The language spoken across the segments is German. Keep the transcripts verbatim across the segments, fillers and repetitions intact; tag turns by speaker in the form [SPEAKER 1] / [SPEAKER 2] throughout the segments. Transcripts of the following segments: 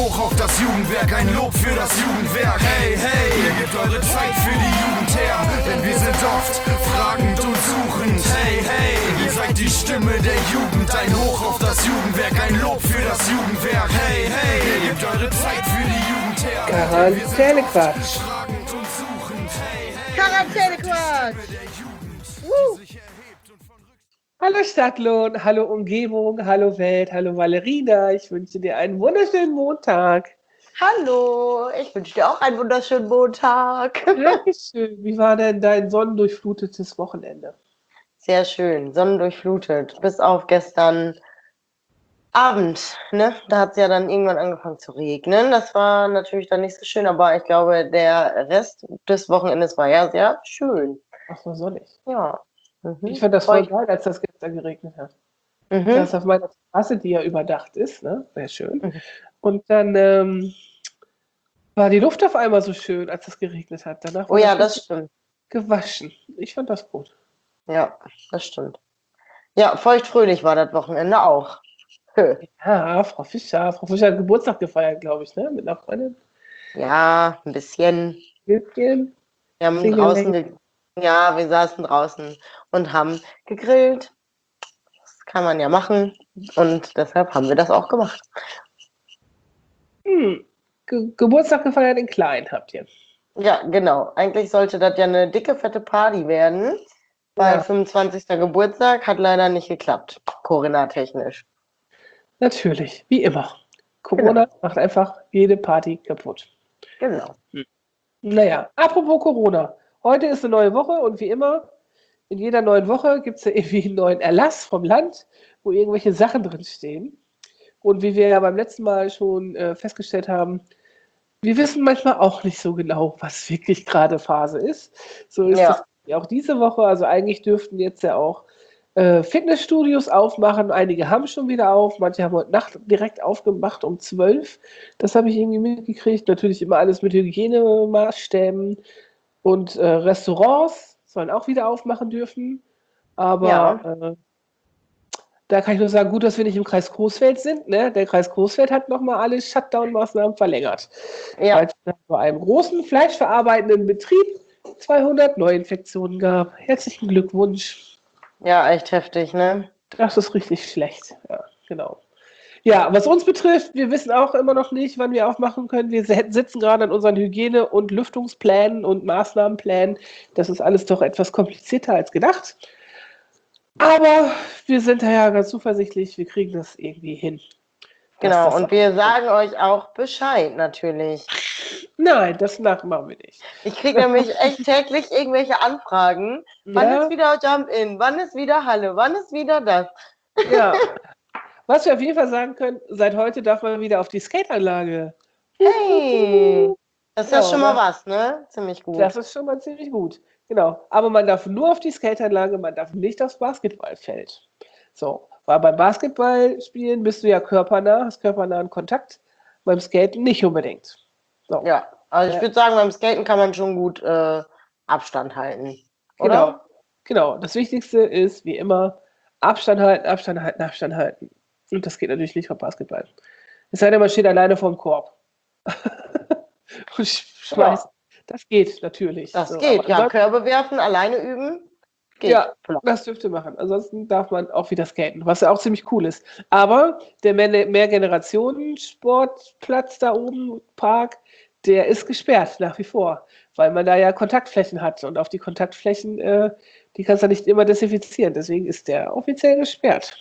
[SPEAKER 1] hoch auf das Jugendwerk, ein Lob für das Jugendwerk. Hey, hey, ihr gebt eure Zeit für die Jugend her, denn wir sind oft fragend und suchend. Hey, hey, ihr seid die Stimme der Jugend, ein Hoch auf das Jugendwerk, ein Lob für das Jugendwerk. Hey, hey, ihr gebt eure Zeit für die Jugend her.
[SPEAKER 2] Quarantänequatsch.
[SPEAKER 3] Quarantänequatsch. Uh.
[SPEAKER 2] Hallo Stadtlohn, hallo Umgebung, hallo Welt, hallo Valerina. Ich wünsche dir einen wunderschönen Montag.
[SPEAKER 3] Hallo, ich wünsche dir auch einen wunderschönen Montag.
[SPEAKER 2] Dankeschön. Wie war denn dein sonnendurchflutetes Wochenende?
[SPEAKER 3] Sehr schön, sonnendurchflutet. Bis auf gestern Abend, ne? Da hat es ja dann irgendwann angefangen zu regnen. Das war natürlich dann nicht so schön, aber ich glaube, der Rest des Wochenendes war ja sehr schön.
[SPEAKER 2] Ach, so sonnig.
[SPEAKER 3] Ja. Mhm.
[SPEAKER 2] Ich fand das voll
[SPEAKER 3] Feucht.
[SPEAKER 2] geil, als das gestern geregnet hat.
[SPEAKER 3] Mhm.
[SPEAKER 2] Das auf meiner Terrasse, die ja überdacht ist, ne? Sehr schön.
[SPEAKER 3] Mhm.
[SPEAKER 2] Und dann ähm, war die Luft auf einmal so schön, als es geregnet hat. Danach war
[SPEAKER 3] Oh ja,
[SPEAKER 2] das
[SPEAKER 3] das stimmt.
[SPEAKER 2] gewaschen. Ich fand das gut.
[SPEAKER 3] Ja, das stimmt. Ja, feuchtfröhlich war das Wochenende auch. Hö.
[SPEAKER 2] Ja, Frau Fischer. Frau Fischer hat Geburtstag gefeiert, glaube ich, ne? Mit einer Freundin.
[SPEAKER 3] Ja, ein bisschen.
[SPEAKER 2] Bisschen.
[SPEAKER 3] Wir haben
[SPEAKER 2] Klingeling.
[SPEAKER 3] draußen, ge ja, wir saßen draußen und haben gegrillt. Das kann man ja machen und deshalb haben wir das auch gemacht.
[SPEAKER 2] Hm. Ge Geburtstag gefeiert in klein habt ihr.
[SPEAKER 3] Ja, genau. Eigentlich sollte das ja eine dicke, fette Party werden, weil
[SPEAKER 2] Ja.
[SPEAKER 3] fünfundzwanzigster Geburtstag hat leider nicht geklappt, Corona-technisch.
[SPEAKER 2] Natürlich, wie immer. Corona
[SPEAKER 3] Genau.
[SPEAKER 2] macht einfach jede Party kaputt.
[SPEAKER 3] Genau.
[SPEAKER 2] Naja, apropos Corona. Heute ist eine neue Woche und wie immer, in jeder neuen Woche gibt es ja irgendwie einen neuen Erlass vom Land, wo irgendwelche Sachen drinstehen. Und wie wir ja beim letzten Mal schon äh, festgestellt haben, wir wissen manchmal auch nicht so genau, was wirklich gerade Phase ist. So ist
[SPEAKER 3] Ja.
[SPEAKER 2] das ja auch diese Woche. Also eigentlich dürften jetzt ja auch äh, Fitnessstudios aufmachen. Einige haben schon wieder auf. Manche haben heute Nacht direkt aufgemacht um zwölf. Das habe ich irgendwie mitgekriegt. Natürlich immer alles mit Hygienemaßstäben. Und äh, Restaurants sollen auch wieder aufmachen dürfen. Aber
[SPEAKER 3] Ja.
[SPEAKER 2] äh, da kann ich nur sagen, gut, dass wir nicht im Kreis Coesfeld sind. Ne? Der Kreis Coesfeld hat nochmal alle Shutdown-Maßnahmen verlängert.
[SPEAKER 3] Ja.
[SPEAKER 2] Weil es bei einem großen fleischverarbeitenden Betrieb zweihundert Neuinfektionen gab. Herzlichen Glückwunsch.
[SPEAKER 3] Ja, echt heftig, ne?
[SPEAKER 2] Das ist richtig schlecht. Ja, genau. Ja, was uns betrifft, wir wissen auch immer noch nicht, wann wir aufmachen können. Wir sitzen gerade an unseren Hygiene- und Lüftungsplänen und Maßnahmenplänen. Das ist alles doch etwas komplizierter als gedacht. Aber wir sind da ja ganz zuversichtlich, wir kriegen das irgendwie hin.
[SPEAKER 3] Genau, und wir sagen euch auch Bescheid natürlich.
[SPEAKER 2] Nein, das machen wir nicht.
[SPEAKER 3] Ich kriege nämlich echt täglich irgendwelche Anfragen. Wann
[SPEAKER 2] Ja.
[SPEAKER 3] ist wieder Jump-In? Wann ist wieder Halle? Wann ist wieder das?
[SPEAKER 2] Ja. Was wir auf jeden Fall sagen können, seit heute darf man wieder auf die Skateanlage.
[SPEAKER 3] Hey! Das ist ja,
[SPEAKER 2] Ja,
[SPEAKER 3] schon mal
[SPEAKER 2] oder?
[SPEAKER 3] was, ne? Ziemlich gut.
[SPEAKER 2] Das ist schon mal ziemlich gut. Genau. Aber man darf nur auf die Skateanlage, man darf nicht aufs Basketballfeld. So, weil beim Basketballspielen bist du ja körpernah, hast körpernahen Kontakt, beim Skaten nicht unbedingt. So.
[SPEAKER 3] Ja, also ich
[SPEAKER 2] Ja.
[SPEAKER 3] würde sagen, beim Skaten kann man schon gut äh, Abstand halten, oder?
[SPEAKER 2] Genau. Genau. Das Wichtigste ist, wie immer, Abstand halten, Abstand halten, Abstand halten. Und das geht natürlich nicht beim Basketball. Es sei denn, man steht alleine vorm Korb. Und schmeißt.
[SPEAKER 3] Ja.
[SPEAKER 2] Das geht natürlich.
[SPEAKER 3] Das
[SPEAKER 2] so,
[SPEAKER 3] geht,
[SPEAKER 2] aber
[SPEAKER 3] ja.
[SPEAKER 2] ansonsten-
[SPEAKER 3] Körbe werfen, alleine üben, geht.
[SPEAKER 2] Ja, das dürfte machen. Ansonsten darf man auch wieder skaten, was ja auch ziemlich cool ist. Aber der Mehr- Mehrgenerationen-Sportplatz da oben, Park, der ist gesperrt nach wie vor, weil man da ja Kontaktflächen hat und auf die Kontaktflächen, äh, die kannst du nicht immer desinfizieren. Deswegen ist der offiziell gesperrt.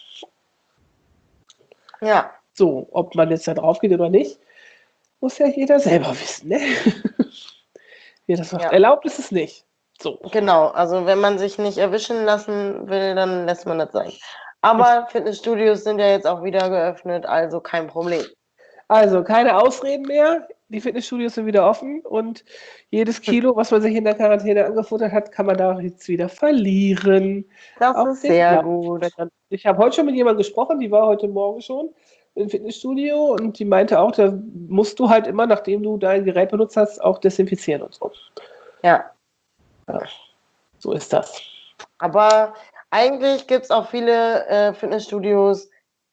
[SPEAKER 3] Ja.
[SPEAKER 2] So, ob man jetzt da drauf geht oder nicht, muss ja jeder selber wissen. Ne? Wie das macht.
[SPEAKER 3] Ja.
[SPEAKER 2] Erlaubt ist es nicht. So.
[SPEAKER 3] Genau, also wenn man sich nicht erwischen lassen will, dann lässt man das sein. Aber Fitnessstudios sind ja jetzt auch wieder geöffnet, also kein Problem.
[SPEAKER 2] Also keine Ausreden mehr. Die Fitnessstudios sind wieder offen und jedes Kilo, was man sich in der Quarantäne angefuttert hat, kann man da jetzt wieder verlieren.
[SPEAKER 3] Das
[SPEAKER 2] Auf
[SPEAKER 3] ist
[SPEAKER 2] den
[SPEAKER 3] sehr
[SPEAKER 2] Lauf.
[SPEAKER 3] gut.
[SPEAKER 2] Ich habe heute schon mit jemandem gesprochen, die war heute Morgen schon im Fitnessstudio und die meinte auch, da musst du halt immer, nachdem du dein Gerät benutzt hast, auch desinfizieren und so.
[SPEAKER 3] Ja.
[SPEAKER 2] Ja, so ist das.
[SPEAKER 3] Aber eigentlich gibt es auch viele äh, Fitnessstudios,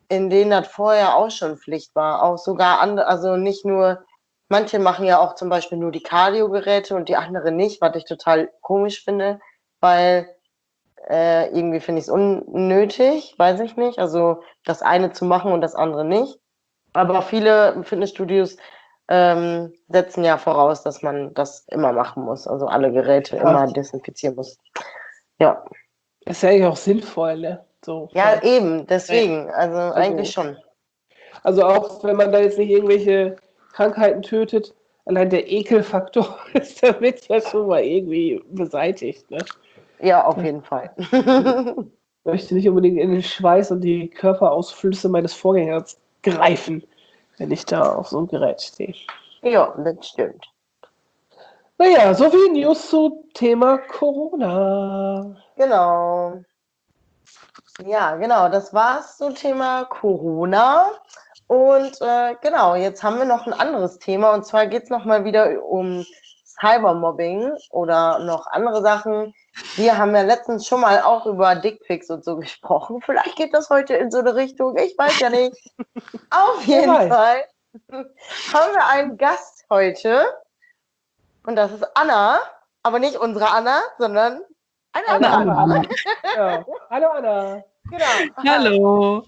[SPEAKER 3] in denen das vorher auch schon Pflicht war. Auch sogar andere, also nicht nur, manche machen ja auch zum Beispiel nur die Cardio-Geräte und die anderen nicht, was ich total komisch finde, weil äh, irgendwie finde ich es unnötig, weiß ich nicht. Also das eine zu machen und das andere nicht. Aber viele Fitnessstudios ähm, setzen ja voraus, dass man das immer machen muss. Also alle Geräte
[SPEAKER 2] Ja.
[SPEAKER 3] immer desinfizieren muss. Ja.
[SPEAKER 2] Ist ja eigentlich auch sinnvoll, ne? So,
[SPEAKER 3] Ja, eben, deswegen. Also,
[SPEAKER 2] also,
[SPEAKER 3] eigentlich schon.
[SPEAKER 2] Also auch wenn man da jetzt nicht irgendwelche Krankheiten tötet, allein der Ekelfaktor ist damit ja schon mal irgendwie beseitigt. Ne?
[SPEAKER 3] Ja, auf jeden Fall.
[SPEAKER 2] Ich möchte nicht unbedingt in den Schweiß und die Körperausflüsse meines Vorgängers greifen, wenn ich da auf so einem Gerät stehe.
[SPEAKER 3] Ja, das stimmt.
[SPEAKER 2] Naja, so viel News zu Thema Corona.
[SPEAKER 3] Genau. Ja, genau, das war's zum Thema Corona. Und äh, genau, jetzt haben wir noch ein anderes Thema. Und zwar geht es nochmal wieder um Cybermobbing oder noch andere Sachen. Wir haben ja letztens schon mal auch über Dickpics und so gesprochen. Vielleicht geht das heute in so eine Richtung. Ich weiß ja nicht. Auf jeden Fall haben wir einen Gast heute. Und das ist Anna. Aber nicht unsere Anna, sondern eine andere
[SPEAKER 2] Hallo,
[SPEAKER 3] Anna.
[SPEAKER 2] Anna. Ja. Hallo Anna.
[SPEAKER 3] Genau.
[SPEAKER 4] Hallo.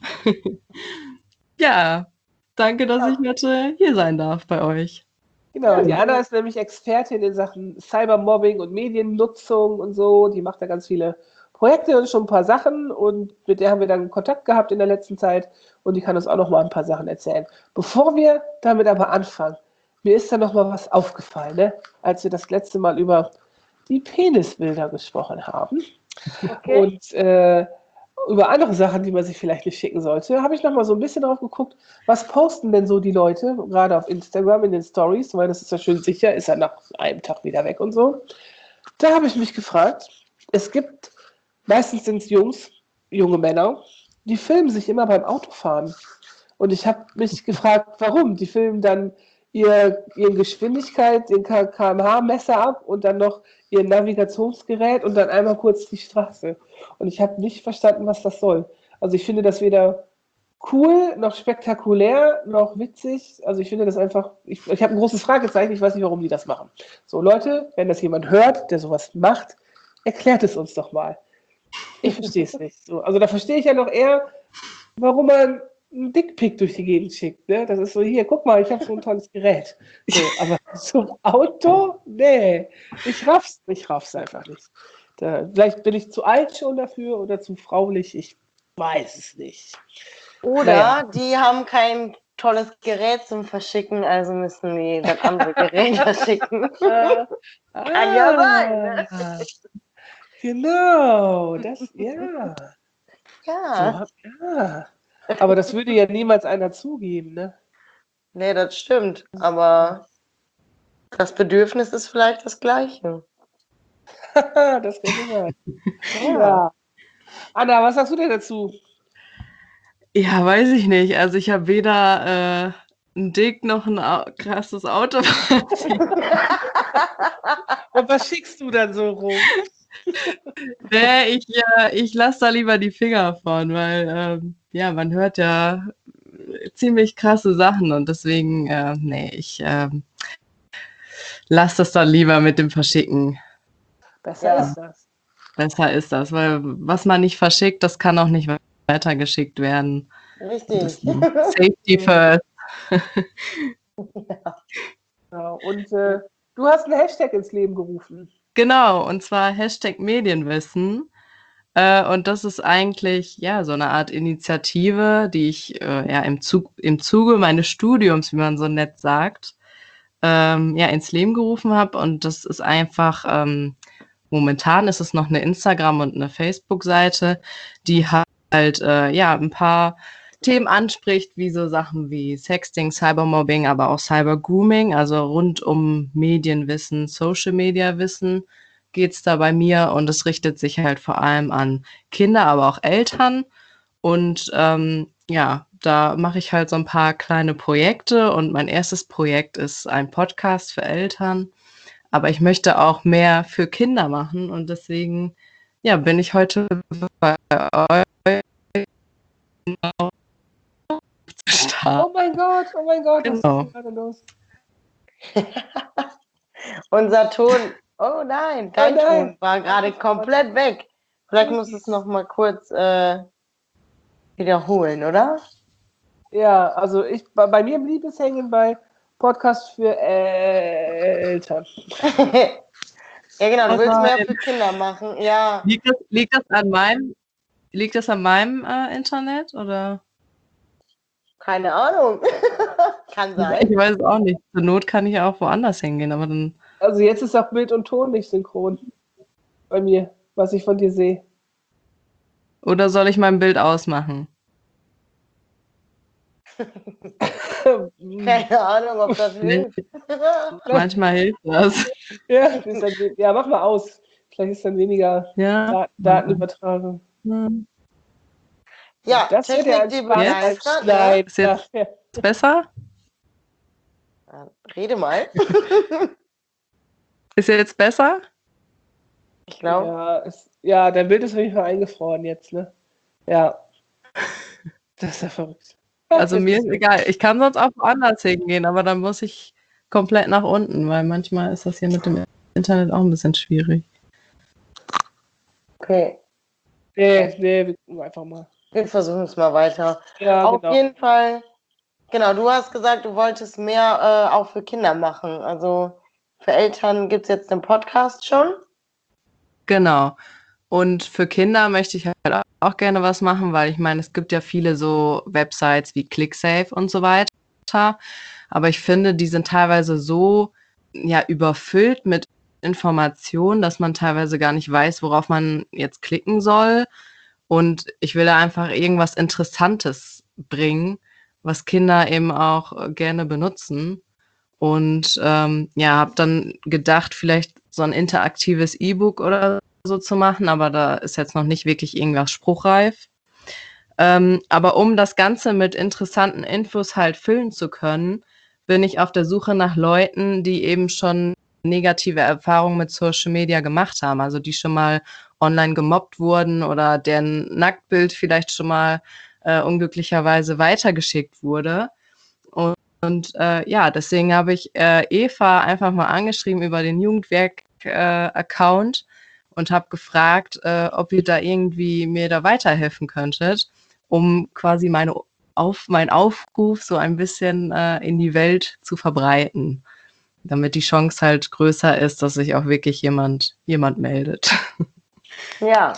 [SPEAKER 4] Ja, danke, dass ich heute hier sein darf bei euch.
[SPEAKER 2] Genau, die Anna ist nämlich Expertin in Sachen Cybermobbing und Mediennutzung und so. Die macht da ganz viele Projekte und schon ein paar Sachen und mit der haben wir dann Kontakt gehabt in der letzten Zeit und die kann uns auch noch mal ein paar Sachen erzählen. Bevor wir damit aber anfangen, mir ist da noch mal was aufgefallen, ne? Als wir das letzte Mal über die Penisbilder gesprochen haben
[SPEAKER 3] Okay.
[SPEAKER 2] und äh, über andere Sachen, die man sich vielleicht nicht schicken sollte, habe ich noch mal so ein bisschen drauf geguckt, was posten denn so die Leute, gerade auf Instagram in den Stories, weil das ist ja schön sicher, ist ja nach einem Tag wieder weg und so. Da habe ich mich gefragt, es gibt, meistens sind es Jungs, junge Männer, die filmen sich immer beim Autofahren. Und ich habe mich gefragt, warum? Die filmen dann ihr, ihre Geschwindigkeit, den K M H-Messer ab und dann noch ihr Navigationsgerät und dann einmal kurz die Straße. Und ich habe nicht verstanden, was das soll. Also ich finde das weder cool, noch spektakulär, noch witzig. Also ich finde das einfach, ich, ich habe ein großes Fragezeichen, ich weiß nicht, warum die das machen. So Leute, wenn das jemand hört, der sowas macht, erklärt es uns doch mal. Ich verstehe es nicht. So, also da verstehe ich ja noch eher, warum man einen Dickpick durch die Gegend schickt. Ne? Das ist so, hier, guck mal, ich habe so ein tolles Gerät. So, aber zum Auto? Nee, ich raff's, ich raff's einfach nicht. Da, vielleicht bin ich zu alt schon dafür oder zu fraulich, ich weiß es nicht.
[SPEAKER 3] Oder
[SPEAKER 2] Naja.
[SPEAKER 3] die haben kein tolles Gerät zum Verschicken, also müssen die das andere Gerät verschicken.
[SPEAKER 2] Äh,
[SPEAKER 3] Kann ja sein, ne?
[SPEAKER 2] ah, Genau, das, ja. So,
[SPEAKER 3] Ja,
[SPEAKER 2] hab- ja. Aber das würde ja niemals einer zugeben, ne?
[SPEAKER 3] nee, das stimmt. Aber das Bedürfnis ist vielleicht das gleiche.
[SPEAKER 2] Das kann sein. Ja. Anna, was sagst du denn dazu?
[SPEAKER 4] Ja, weiß ich nicht. Also ich habe weder äh, ein Dick noch ein Au krasses Auto.
[SPEAKER 2] Und was schickst du dann so rum?
[SPEAKER 4] Nee, ich, äh, ich lasse da lieber die Finger von, weil ähm, ja, man hört ja ziemlich krasse Sachen und deswegen, äh, nee, ich ähm, lasse das dann lieber mit dem Verschicken.
[SPEAKER 2] Besser
[SPEAKER 3] Ja.
[SPEAKER 2] ist das.
[SPEAKER 4] Besser ist das, weil was man nicht verschickt, das kann auch nicht weitergeschickt werden.
[SPEAKER 3] Richtig.
[SPEAKER 4] Deswegen Safety first.
[SPEAKER 2] Genau. Und äh, du hast einen Hashtag ins Leben gerufen.
[SPEAKER 4] Genau, und zwar Hashtag Medienwissen. Äh, und das ist eigentlich ja so eine Art Initiative, die ich äh, ja im, Zug, im Zuge meines Studiums, wie man so nett sagt, ähm, ja ins Leben gerufen habe. Und das ist einfach, ähm, momentan ist es noch eine Instagram- und eine Facebook-Seite, die halt äh, ja ein paar Themen anspricht, wie so Sachen wie Sexting, Cybermobbing, aber auch Cybergrooming, also rund um Medienwissen, Social-Media-Wissen geht's da bei mir und es richtet sich halt vor allem an Kinder, aber auch Eltern und ähm, ja, da mache ich halt so ein paar kleine Projekte und mein erstes Projekt ist ein Podcast für Eltern, aber ich möchte auch mehr für Kinder machen und deswegen ja, bin ich heute bei euch haben.
[SPEAKER 2] Oh mein Gott, oh mein Gott, was
[SPEAKER 4] Genau.
[SPEAKER 2] ist denn gerade los?
[SPEAKER 3] Unser Ton, oh nein, dein
[SPEAKER 2] Oh nein.
[SPEAKER 3] Ton war gerade komplett weg. Vielleicht musst du es noch mal kurz äh, wiederholen, oder?
[SPEAKER 2] Ja, also ich, bei, bei mir blieb es hängen bei Podcast für äh, Eltern.
[SPEAKER 3] Ja, genau, du
[SPEAKER 4] Oh
[SPEAKER 3] willst mehr
[SPEAKER 4] nein.
[SPEAKER 3] für Kinder machen. Ja,
[SPEAKER 4] Liegt das, liegt das an meinem, liegt das an meinem äh, Internet oder?
[SPEAKER 3] keine Ahnung. Kann sein.
[SPEAKER 4] Ich weiß es auch nicht. Zur Not kann ich ja auch woanders hingehen, aber dann.
[SPEAKER 2] Also jetzt ist auch Bild und Ton nicht synchron bei mir, was ich von dir sehe.
[SPEAKER 4] Oder soll ich mein Bild ausmachen?
[SPEAKER 3] Keine Ahnung, ob das hilft.
[SPEAKER 4] Manchmal hilft das.
[SPEAKER 2] Ja, das ist dann, we- ja, mach mal aus. Vielleicht ist dann weniger
[SPEAKER 4] Ja.
[SPEAKER 2] Da Datenübertragung.
[SPEAKER 4] Hm.
[SPEAKER 3] Ja,
[SPEAKER 2] Das wird ja
[SPEAKER 3] Technik, die
[SPEAKER 2] ein Spaß
[SPEAKER 3] begeistert. Ne?
[SPEAKER 2] Nein,
[SPEAKER 4] Ist jetzt-
[SPEAKER 2] ja.
[SPEAKER 4] Ist besser?
[SPEAKER 3] Ja, rede mal.
[SPEAKER 4] Ist jetzt besser?
[SPEAKER 3] Ich glaube.
[SPEAKER 2] Ja, es, ja, dein Bild ist auf jeden Fall eingefroren jetzt, ne? Ja. Das ist ja verrückt.
[SPEAKER 4] Also mir ist egal. Ich kann sonst auch woanders hingehen, aber dann muss ich komplett nach unten, weil manchmal ist das hier mit dem Internet auch ein bisschen schwierig.
[SPEAKER 3] Okay,
[SPEAKER 2] Nee, nee, wir gucken einfach mal.
[SPEAKER 3] wir versuchen es mal weiter.
[SPEAKER 2] Ja,
[SPEAKER 3] Auf
[SPEAKER 2] genau.
[SPEAKER 3] jeden Fall, genau, du hast gesagt, du wolltest mehr äh, auch für Kinder machen. Also für Eltern gibt es jetzt den Podcast schon.
[SPEAKER 4] Genau. Und für Kinder möchte ich halt auch gerne was machen, weil ich meine, es gibt ja viele so Websites wie ClickSafe und so weiter. Aber ich finde, die sind teilweise so ja, überfüllt mit Informationen, dass man teilweise gar nicht weiß, worauf man jetzt klicken soll. Und ich will da einfach irgendwas Interessantes bringen, was Kinder eben auch gerne benutzen. Und ähm, ja, habe dann gedacht, vielleicht so ein interaktives E-Book oder so zu machen, aber da ist jetzt noch nicht wirklich irgendwas spruchreif. Ähm, aber um das Ganze mit interessanten Infos halt füllen zu können, bin ich auf der Suche nach Leuten, die eben schon negative Erfahrungen mit Social Media gemacht haben, also die schon mal online gemobbt wurden oder deren Nacktbild vielleicht schon mal äh, unglücklicherweise weitergeschickt wurde. Und, und äh, ja, deswegen habe ich äh, Eva einfach mal angeschrieben über den Jugendwerk-Account äh, und habe gefragt, äh, ob ihr da irgendwie mir da weiterhelfen könntet, um quasi meine auf, meinen Aufruf so ein bisschen äh, in die Welt zu verbreiten, damit die Chance halt größer ist, dass sich auch wirklich jemand, jemand meldet.
[SPEAKER 3] Ja.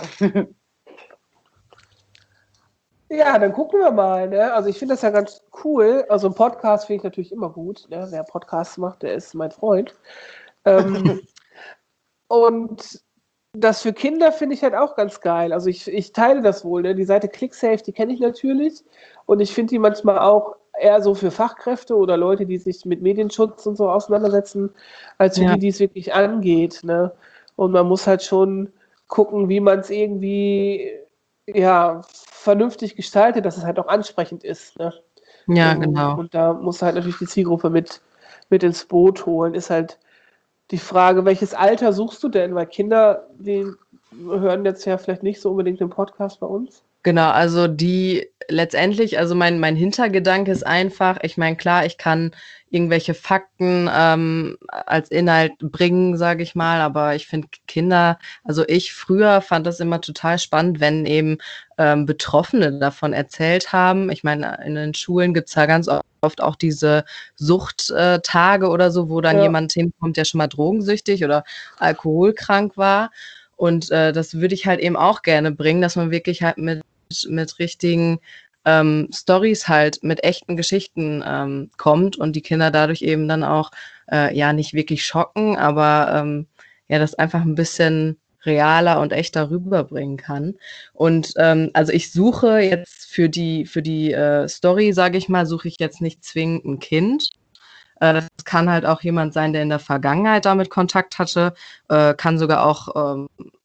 [SPEAKER 2] Ja, dann gucken wir mal. Ne? Also ich finde das ja ganz cool. Also ein Podcast finde ich natürlich immer gut. Ne? Wer Podcasts macht, der ist mein Freund. Ähm, und das für Kinder finde ich halt auch ganz geil. Also ich, ich teile das wohl. Ne? Die Seite ClickSafe, die kenne ich natürlich. Und ich finde die manchmal auch eher so für Fachkräfte oder Leute, die sich mit Medienschutz und so auseinandersetzen, als für
[SPEAKER 4] Ja.
[SPEAKER 2] die, die es wirklich angeht. Ne? Und man muss halt schon gucken, wie man es irgendwie ja, vernünftig gestaltet, dass es halt auch ansprechend ist. Ne?
[SPEAKER 4] Ja,
[SPEAKER 2] So,
[SPEAKER 4] genau.
[SPEAKER 2] Und da muss halt natürlich die Zielgruppe mit, mit ins Boot holen. Ist halt die Frage, welches Alter suchst du denn? Weil Kinder, die hören jetzt ja vielleicht nicht so unbedingt den Podcast bei uns.
[SPEAKER 4] Genau, also die letztendlich, also mein, mein Hintergedanke ist einfach, ich meine, klar, ich kann irgendwelche Fakten ähm, als Inhalt bringen, sage ich mal, aber ich finde Kinder, also ich früher fand das immer total spannend, wenn eben ähm, Betroffene davon erzählt haben. Ich meine, in den Schulen gibt's ja ganz oft auch diese Suchttage oder so, wo dann
[SPEAKER 2] Ja.
[SPEAKER 4] jemand hinkommt, der schon mal drogensüchtig oder alkoholkrank war. Und äh, das würde ich halt eben auch gerne bringen, dass man wirklich halt mit, mit richtigen ähm, Stories halt, mit echten Geschichten ähm, kommt und die Kinder dadurch eben dann auch äh, ja nicht wirklich schocken, aber ähm, ja, das einfach ein bisschen realer und echter rüberbringen kann. Und ähm, also ich suche jetzt für die, für die äh, Story, sage ich mal, suche ich jetzt nicht zwingend ein Kind. Äh, das kann halt auch jemand sein, der in der Vergangenheit damit Kontakt hatte, äh, kann sogar auch ähm,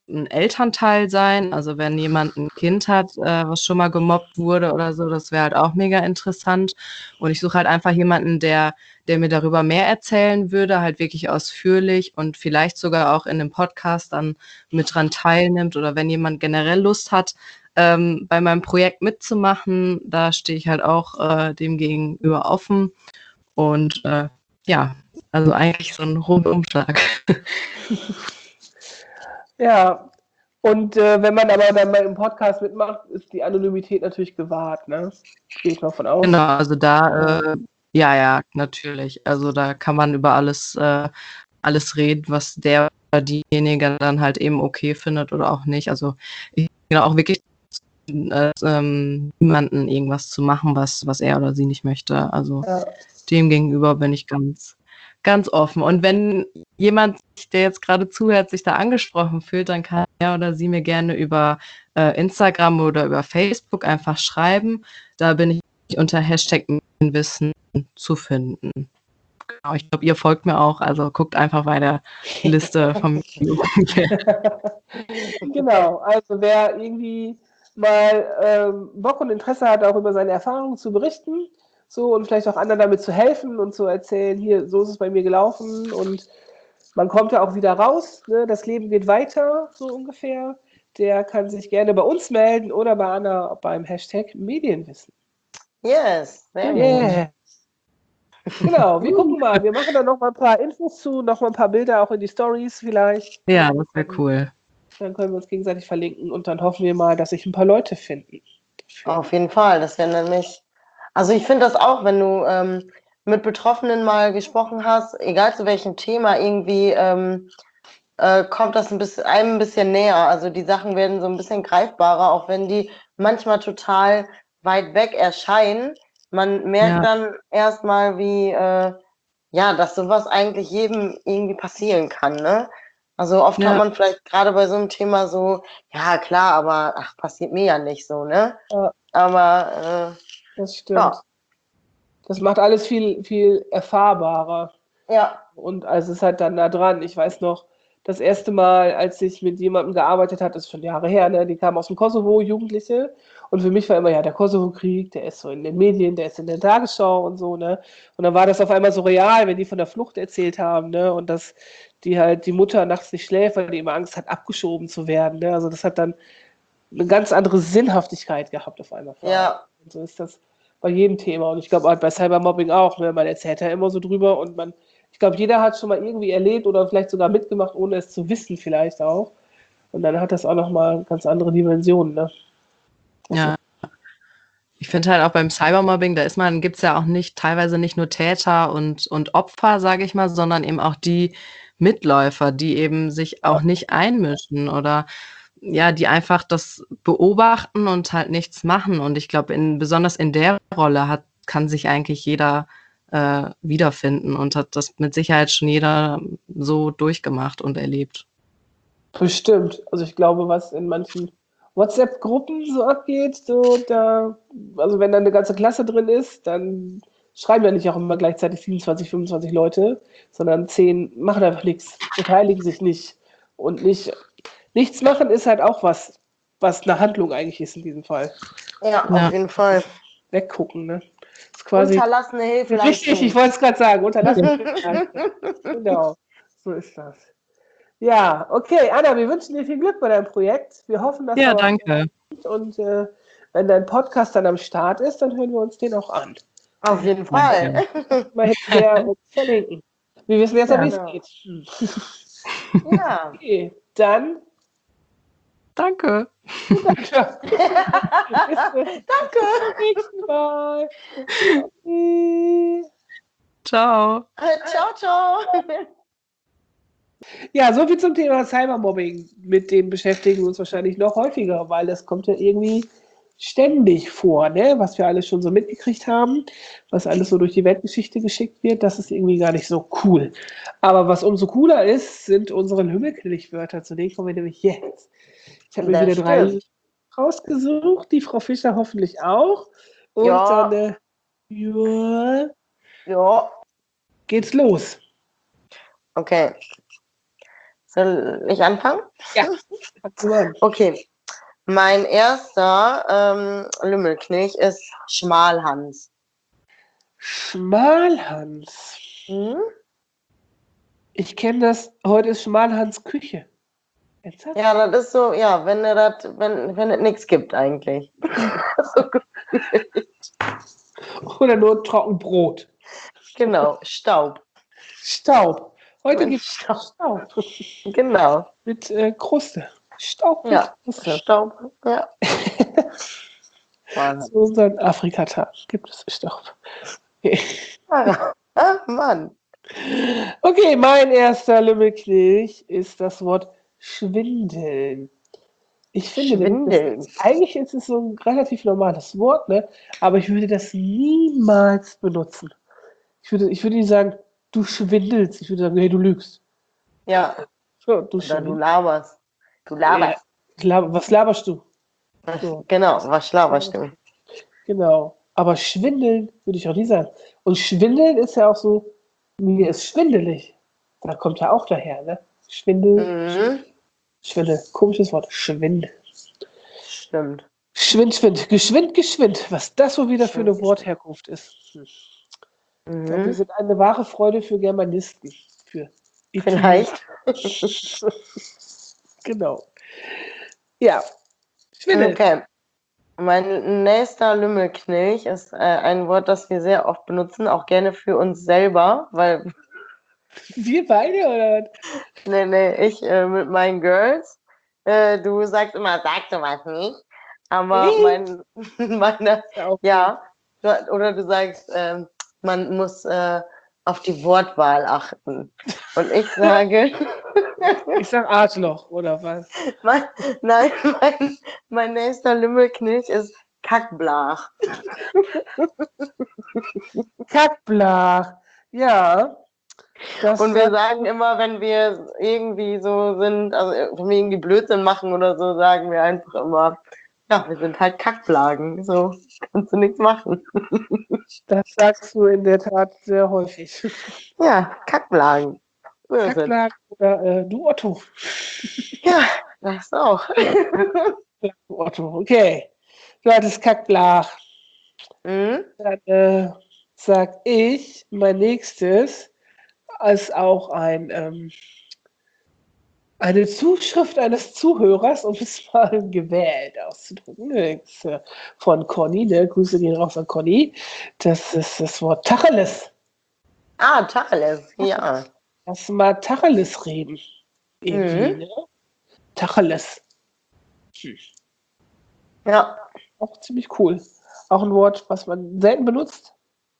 [SPEAKER 4] ein Elternteil sein. Also wenn jemand ein Kind hat, äh, was schon mal gemobbt wurde oder so, das wäre halt auch mega interessant. Und ich suche halt einfach jemanden, der, der mir darüber mehr erzählen würde, halt wirklich ausführlich und vielleicht sogar auch in dem Podcast dann mit dran teilnimmt. Oder wenn jemand generell Lust hat, ähm, bei meinem Projekt mitzumachen, da stehe ich halt auch äh, dem gegenüber offen. Und äh, ja, also eigentlich so ein Rundumschlag.
[SPEAKER 2] Ja, und äh, wenn man aber dann mal im Podcast mitmacht, ist die Anonymität natürlich gewahrt, ne? Gehe ich mal von aus.
[SPEAKER 4] Genau, also da, äh, ja, ja, natürlich. Also da kann man über alles, äh, alles reden, was der oder diejenige dann halt eben okay findet oder auch nicht. Also ich genau auch wirklich äh, ähm, niemanden irgendwas zu machen, was, was er oder sie nicht möchte. Also
[SPEAKER 2] Ja.
[SPEAKER 4] dem gegenüber bin ich ganz, ganz offen. Und wenn jemand, der jetzt gerade zuhört, sich da angesprochen fühlt, dann kann er oder sie mir gerne über äh, Instagram oder über Facebook einfach schreiben. Da bin ich unter Hashtag Wissen zu finden. Genau, ich glaube, ihr folgt mir auch, also guckt einfach bei der Liste vom
[SPEAKER 2] Genau, also wer irgendwie mal ähm, Bock und Interesse hat, auch über seine Erfahrungen zu berichten, so und vielleicht auch anderen damit zu helfen und zu erzählen, hier, so ist es bei mir gelaufen und man kommt ja auch wieder raus, ne? Das Leben geht weiter, so ungefähr. Der kann sich gerne bei uns melden oder bei Anna beim Hashtag Medienwissen.
[SPEAKER 3] Yes, sehr gut.
[SPEAKER 2] Yeah. Genau, wir gucken mal. Wir machen dann noch mal ein paar Infos zu, noch mal ein paar Bilder auch in die Stories vielleicht.
[SPEAKER 4] Ja, das wäre cool.
[SPEAKER 2] Dann können wir uns gegenseitig verlinken und dann hoffen wir mal, dass sich ein paar Leute finden.
[SPEAKER 3] Auf jeden Fall, das wäre nämlich, also ich finde das auch, wenn du ähm, mit Betroffenen mal gesprochen hast, egal zu welchem Thema, irgendwie ähm, äh, kommt das ein bisschen, einem ein bisschen näher. Also die Sachen werden so ein bisschen greifbarer, auch wenn die manchmal total weit weg erscheinen. Man merkt
[SPEAKER 4] Ja.
[SPEAKER 3] dann erstmal, wie, äh, ja, dass sowas eigentlich jedem irgendwie passieren kann, ne? Also oft
[SPEAKER 4] Ja.
[SPEAKER 3] hat man vielleicht gerade bei so einem Thema so, ja klar, aber ach, passiert mir ja nicht so, ne?
[SPEAKER 2] Ja,
[SPEAKER 3] Aber
[SPEAKER 2] das stimmt.
[SPEAKER 3] Ja.
[SPEAKER 2] Das macht alles viel, viel erfahrbarer.
[SPEAKER 3] äh, ja,
[SPEAKER 2] Und also es ist halt dann nah dran. Ich weiß noch, das erste Mal, als ich mit jemandem gearbeitet habe, das ist schon Jahre her, ne? Die kamen aus dem Kosovo, Jugendliche. Und für mich war immer, ja, der Kosovo-Krieg, der ist so in den Medien, der ist in der Tagesschau und so, ne? Und dann war das auf einmal so real, wenn die von der Flucht erzählt haben, ne? Und dass die halt die Mutter nachts nicht schläft, weil die immer Angst hat, abgeschoben zu werden, ne? Also das hat dann eine ganz andere Sinnhaftigkeit gehabt auf einmal.
[SPEAKER 3] ja,
[SPEAKER 2] Und so ist das bei jedem Thema. Und ich glaube halt bei Cybermobbing auch, ne? Man erzählt ja immer so drüber und man, ich glaube, jeder hat schon mal irgendwie erlebt oder vielleicht sogar mitgemacht, ohne es zu wissen, vielleicht auch. Und dann hat das auch nochmal ganz andere Dimensionen, ne?
[SPEAKER 4] Ja. Ich finde halt auch beim Cybermobbing, da ist man, gibt es ja auch nicht, teilweise nicht nur Täter und, und Opfer, sage ich mal, sondern eben auch die Mitläufer, die eben sich auch nicht einmischen oder ja, die einfach das beobachten und halt nichts machen. Und ich glaube, in, besonders in der Rolle hat, kann sich eigentlich jeder äh, wiederfinden und hat das mit Sicherheit schon jeder so durchgemacht und erlebt.
[SPEAKER 2] Bestimmt. Also ich glaube, was in manchen WhatsApp-Gruppen so abgeht, so da, also wenn da eine ganze Klasse drin ist, dann schreiben ja nicht auch immer gleichzeitig siebenundzwanzig, fünfundzwanzig Leute, sondern zehn machen einfach nichts, beteiligen sich nicht. Und nicht, nichts machen ist halt auch was, was eine Handlung eigentlich ist in diesem Fall.
[SPEAKER 3] ja,
[SPEAKER 4] Ja.
[SPEAKER 3] auf jeden Fall.
[SPEAKER 2] Weggucken, ne? Ist quasi
[SPEAKER 3] Unterlassene Hilfe.
[SPEAKER 2] richtig, ich wollte es gerade sagen, unterlassen. Genau, so ist das. Ja, okay, Anna, wir wünschen dir viel Glück bei deinem Projekt. Wir hoffen, dass
[SPEAKER 4] Ja,
[SPEAKER 2] da was
[SPEAKER 4] danke.
[SPEAKER 2] kommt. Und äh, wenn dein Podcast dann am Start ist, dann hören wir uns den auch an.
[SPEAKER 3] Auf jeden Fall.
[SPEAKER 2] Mal hinterher uns verlinken. Wir wissen jetzt,
[SPEAKER 4] Ja.
[SPEAKER 2] wie es
[SPEAKER 3] Genau.
[SPEAKER 2] geht. Hm.
[SPEAKER 3] Ja.
[SPEAKER 2] Okay, dann
[SPEAKER 4] Danke.
[SPEAKER 2] danke. Bis zum nächsten Mal. Okay.
[SPEAKER 4] Ciao.
[SPEAKER 3] Ciao, ciao.
[SPEAKER 2] Ja, so viel zum Thema Cybermobbing. Mit dem beschäftigen wir uns wahrscheinlich noch häufiger, weil das kommt ja irgendwie ständig vor, ne? Was wir alles schon so mitgekriegt haben, was alles so durch die Weltgeschichte geschickt wird, das ist irgendwie gar nicht so cool. Aber was umso cooler ist, sind unsere Lümmelknilch-Wörter. Zu denen kommen wir nämlich jetzt. Ich habe mir
[SPEAKER 3] Das
[SPEAKER 2] wieder drei
[SPEAKER 3] stimmt.
[SPEAKER 2] rausgesucht, die Frau Fischer hoffentlich auch. Und
[SPEAKER 3] Ja.
[SPEAKER 2] dann äh, ja,
[SPEAKER 3] Ja.
[SPEAKER 2] geht's los.
[SPEAKER 3] Okay. Soll ich anfangen?
[SPEAKER 2] Ja, fang du an.
[SPEAKER 3] Okay. Mein erster ähm, Lümmelknilch ist Schmalhans.
[SPEAKER 2] Schmalhans.
[SPEAKER 3] Hm?
[SPEAKER 2] Ich kenne das, heute ist Schmalhans Küche. Ernsthaft?
[SPEAKER 3] Ja, das ist so, ja, wenn er das, wenn, wenn es nichts gibt eigentlich. So gefühlt.
[SPEAKER 2] Oder nur Trockenbrot.
[SPEAKER 3] Genau, Staub.
[SPEAKER 2] Staub. Heute
[SPEAKER 3] Mit
[SPEAKER 2] gibt es
[SPEAKER 3] Staub.
[SPEAKER 2] Staub.
[SPEAKER 3] Genau.
[SPEAKER 2] Mit äh, Kruste. Staub mit
[SPEAKER 3] Ja,
[SPEAKER 2] Kruste.
[SPEAKER 3] Staub. Ja.
[SPEAKER 2] Zu unseren Afrikatagen gibt es Staub. Okay.
[SPEAKER 3] Ah, ah, Mann.
[SPEAKER 2] Okay, mein erster Lümmelknilch ist das Wort schwindeln. Ich finde,
[SPEAKER 3] Schwindeln.
[SPEAKER 2] das, eigentlich ist es so ein relativ normales Wort, ne? Aber ich würde das niemals benutzen. Ich würde, ich würde nicht sagen, du schwindelst. Ich würde sagen, hey, du lügst.
[SPEAKER 3] Ja,
[SPEAKER 2] So, du
[SPEAKER 3] oder du
[SPEAKER 2] schwindelst.
[SPEAKER 3] laberst. Du
[SPEAKER 2] Ja,
[SPEAKER 3] laberst.
[SPEAKER 2] lab- was laberst du? So.
[SPEAKER 3] Genau, was laberst du?
[SPEAKER 2] Genau. Aber schwindeln würde ich auch nie sagen. Und schwindeln ist ja auch so, mir ist schwindelig. Da kommt ja auch daher, ne? Schwindel,
[SPEAKER 3] Mhm.
[SPEAKER 2] Schwindel. Komisches Wort. Schwindel.
[SPEAKER 3] Stimmt.
[SPEAKER 2] Schwind, schwind. Geschwind, geschwind. Was das wohl wieder für eine
[SPEAKER 3] Schwind,
[SPEAKER 2] Wortherkunft ist. Hm. Ich glaube, wir
[SPEAKER 3] Mhm.
[SPEAKER 2] sind eine wahre Freude für Germanisten. Für
[SPEAKER 3] Vielleicht.
[SPEAKER 2] Genau. Ja. Schwindel.
[SPEAKER 3] Okay. Mein nächster Lümmelknilch ist äh, ein Wort, das wir sehr oft benutzen, auch gerne für uns selber, weil,
[SPEAKER 2] Wir beide, oder was?
[SPEAKER 3] nee, nee, ich äh, mit meinen Girls, äh, du sagst immer, sag sowas nicht, aber
[SPEAKER 2] Nee.
[SPEAKER 3] mein, meine,
[SPEAKER 2] Ja, auch
[SPEAKER 3] ja, du- oder du sagst, ähm, man muss äh, auf die Wortwahl achten. Und ich sage,
[SPEAKER 2] Ich sag Arschloch, oder was?
[SPEAKER 3] mein, nein, mein, mein nächster Lümmelknilch ist Kackblach.
[SPEAKER 2] Kackblach. Ja. Das
[SPEAKER 3] Und wir
[SPEAKER 2] sagt-
[SPEAKER 3] sagen immer, wenn wir irgendwie so sind, also wenn wir irgendwie Blödsinn machen oder so, sagen wir einfach immer, ja, wir sind halt Kackblagen. So kannst du nichts machen.
[SPEAKER 2] das sagst du in der Tat sehr häufig.
[SPEAKER 3] Ja, Kackblagen. So ist es.
[SPEAKER 2] Kackblach oder äh, du Otto.
[SPEAKER 3] Ja, das auch.
[SPEAKER 2] Du Otto, okay. Du hattest Kackblach.
[SPEAKER 3] Mhm.
[SPEAKER 2] Dann äh, sag ich, mein nächstes ist auch ein, ähm, eine Zuschrift eines Zuhörers, um es mal gewählt auszudrücken. Das ist, äh, von Conny, ne? Grüße gehen raus an Conny. Das ist das Wort Tacheles.
[SPEAKER 3] Ah, Tacheles, ja.
[SPEAKER 2] Lass mal Tacheles reden. Irgendwie,
[SPEAKER 3] Mhm.
[SPEAKER 2] ne? Tacheles.
[SPEAKER 3] Ja,
[SPEAKER 2] Auch ziemlich cool. Auch ein Wort, was man selten benutzt.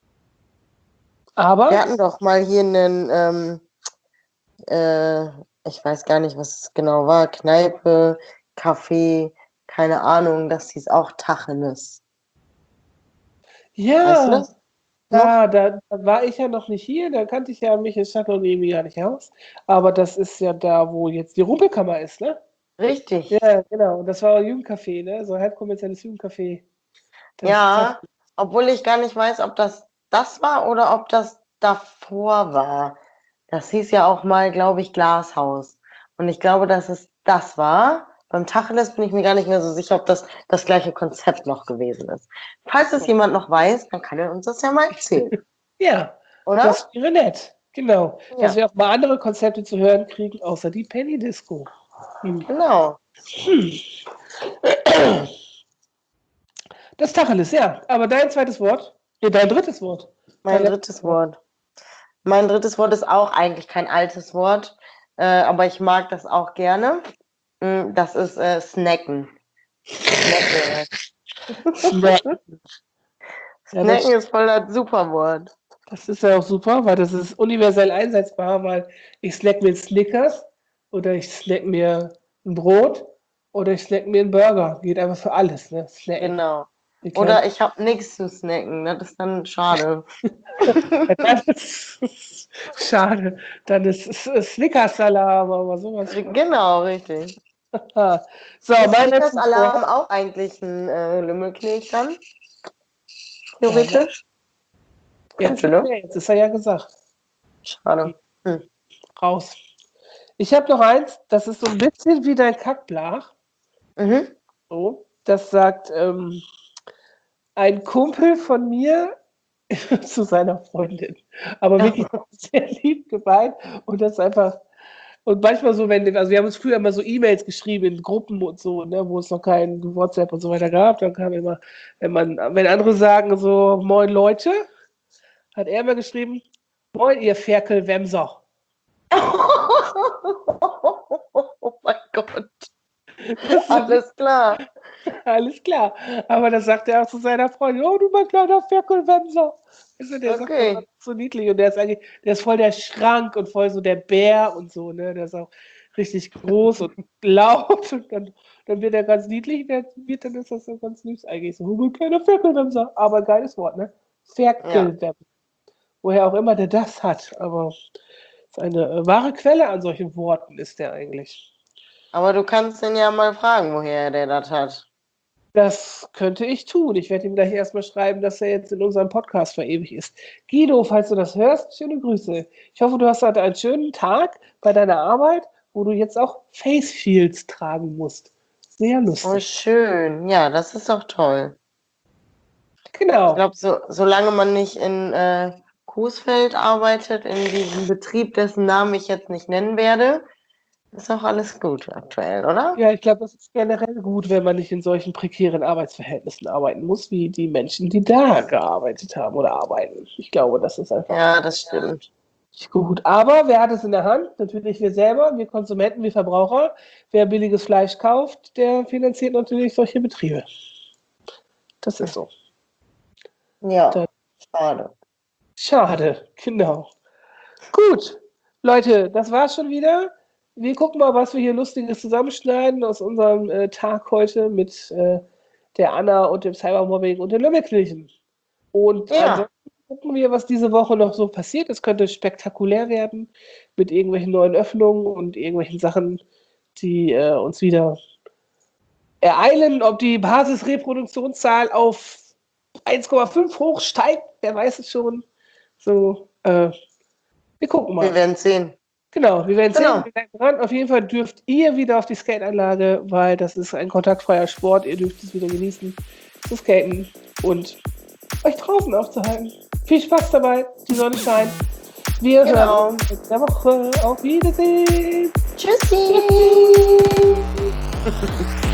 [SPEAKER 2] Aber
[SPEAKER 3] wir hatten doch mal hier einen, ähm, äh, ich weiß gar nicht, was es genau war, Kneipe, Café, keine Ahnung, das hieß auch Tacheles. Weißt du
[SPEAKER 2] ja,
[SPEAKER 3] das?
[SPEAKER 2] ja da, da war ich ja noch nicht hier. Da kannte ich ja Michael Schatten und irgendwie gar nicht aus. Aber das ist ja da, wo jetzt die Rumpelkammer ist, ne?
[SPEAKER 3] Richtig.
[SPEAKER 2] Ja, genau. Und das war ein Jugendcafé, ne? So ein halbkommerzielles Jugendcafé. Das
[SPEAKER 3] Ja, obwohl ich gar nicht weiß, ob das das war oder ob das davor war. Das hieß ja auch mal, glaube ich, Glashaus. Und ich glaube, dass es das war. Beim Tacheles bin ich mir gar nicht mehr so sicher, ob das das gleiche Konzept noch gewesen ist. Falls es jemand noch weiß, dann kann er uns das ja mal erzählen,
[SPEAKER 2] ja,
[SPEAKER 3] oder?
[SPEAKER 2] das wäre nett. Genau.
[SPEAKER 3] Ja.
[SPEAKER 2] Dass wir auch mal andere Konzepte zu hören kriegen, außer die Penny Disco. Hm.
[SPEAKER 3] Genau.
[SPEAKER 2] Das Tacheles, ja. Aber dein zweites Wort? Nee, dein drittes Wort.
[SPEAKER 3] Mein
[SPEAKER 2] Dein
[SPEAKER 3] drittes Wort. Mein drittes Wort ist auch eigentlich kein altes Wort, äh, aber ich mag das auch gerne. Mm, Das ist äh, Snacken. Snacken.
[SPEAKER 2] Snack. Ja, das,
[SPEAKER 3] Snacken ist voll das Superwort.
[SPEAKER 2] das ist ja auch super, weil das ist universell einsetzbar, weil ich snack mir Snickers oder ich snack mir ein Brot oder ich snack mir einen Burger. Geht einfach für alles, ne? Snacken.
[SPEAKER 3] Genau.
[SPEAKER 2] Wir
[SPEAKER 3] Oder
[SPEAKER 2] kennen-
[SPEAKER 3] ich habe nichts zu snacken. Das ist dann schade.
[SPEAKER 2] Ja, das ist schade. Dann ist es Snickers-Alarm, aber sowas.
[SPEAKER 3] Genau, richtig.
[SPEAKER 2] Ah. So,
[SPEAKER 3] Ist
[SPEAKER 2] mein
[SPEAKER 3] das
[SPEAKER 2] letztes Wort.
[SPEAKER 3] Alarm auch eigentlich ein äh, Lümmelknilch dann? Theoretisch?
[SPEAKER 2] Jetzt,
[SPEAKER 3] Könnte, ne?
[SPEAKER 2] ja, jetzt ist er ja gesagt.
[SPEAKER 3] Schade.
[SPEAKER 2] Raus. Ich habe noch eins, das ist so ein bisschen wie dein Kackblach.
[SPEAKER 3] Mhm.
[SPEAKER 2] So, das sagt ähm, ein Kumpel von mir zu seiner Freundin. Aber wirklich sehr lieb gemeint. Und das ist einfach. Und manchmal so, wenn, also wir haben uns früher immer so E-Mails geschrieben in Gruppen und so, ne, wo es noch kein WhatsApp und so weiter gab. Dann kam immer, wenn man, wenn andere sagen so, moin Leute, hat er immer geschrieben, moin ihr Ferkelwemser.
[SPEAKER 3] Oh mein Gott. Alles klar.
[SPEAKER 2] Alles klar. Aber das sagt er auch zu seiner Freundin, oh du mein kleiner Ferkelwemser. Also der
[SPEAKER 3] Okay.
[SPEAKER 2] sagt das so niedlich und der ist eigentlich, der ist voll der Schrank und voll so der Bär und so, ne? Der ist auch richtig groß und laut und dann, dann wird er ganz niedlich, der wird, dann ist das so ganz süß eigentlich. So, oh mein kleiner Ferkelwemser. Aber geiles Wort, ne? Ferkelwemser. Woher auch immer der das hat, aber ist eine äh, wahre Quelle an solchen Worten ist der eigentlich.
[SPEAKER 3] Aber du kannst ihn ja mal fragen, woher der das hat.
[SPEAKER 2] Das könnte ich tun. Ich werde ihm gleich erstmal schreiben, dass er jetzt in unserem Podcast verewigt ist. Guido, falls du das hörst, schöne Grüße. Ich hoffe, du hast heute einen schönen Tag bei deiner Arbeit, wo du jetzt auch Face Shields tragen musst. Sehr lustig.
[SPEAKER 3] Oh, schön. Ja, das ist doch toll.
[SPEAKER 2] Genau.
[SPEAKER 3] Ich glaube, so, solange man nicht in äh, Coesfeld arbeitet, in diesem Betrieb, dessen Namen ich jetzt nicht nennen werde, ist auch alles gut aktuell, oder?
[SPEAKER 2] Ja, ich glaube, das ist generell gut, wenn man nicht in solchen prekären Arbeitsverhältnissen arbeiten muss, wie die Menschen, die da gearbeitet haben oder arbeiten. Ich glaube, das ist einfach
[SPEAKER 3] Ja, das stimmt.
[SPEAKER 2] nicht gut. Aber wer hat es in der Hand? Natürlich wir selber, wir Konsumenten, wir Verbraucher. Wer billiges Fleisch kauft, der finanziert natürlich solche Betriebe. Das ist so.
[SPEAKER 3] Ja,
[SPEAKER 2] Da-
[SPEAKER 3] schade.
[SPEAKER 2] Schade, genau. Gut, Leute, das war's schon wieder. Wir gucken mal, was wir hier Lustiges zusammenschneiden aus unserem äh, Tag heute mit äh, der Anna und dem Cybermobbing und den Lümmelkirchen. Und
[SPEAKER 3] Ja.
[SPEAKER 2] ansonsten gucken wir, was diese Woche noch so passiert. Es könnte spektakulär werden mit irgendwelchen neuen Öffnungen und irgendwelchen Sachen, die äh, uns wieder ereilen. Ob die Basisreproduktionszahl auf eins Komma fünf hoch steigt, wer weiß es schon. So, äh, wir gucken mal.
[SPEAKER 3] Wir werden sehen.
[SPEAKER 2] Genau, wir werden
[SPEAKER 3] Genau.
[SPEAKER 2] sehen. Wir bleiben dran. Auf jeden Fall dürft ihr wieder auf die Skateanlage, weil das ist ein kontaktfreier Sport. Ihr dürft es wieder genießen, zu skaten und euch draußen aufzuhalten. Viel Spaß dabei. Die Sonne scheint. Wir
[SPEAKER 3] Genau.
[SPEAKER 2] hören uns in der Woche. Auf Wiedersehen.
[SPEAKER 3] Tschüssi.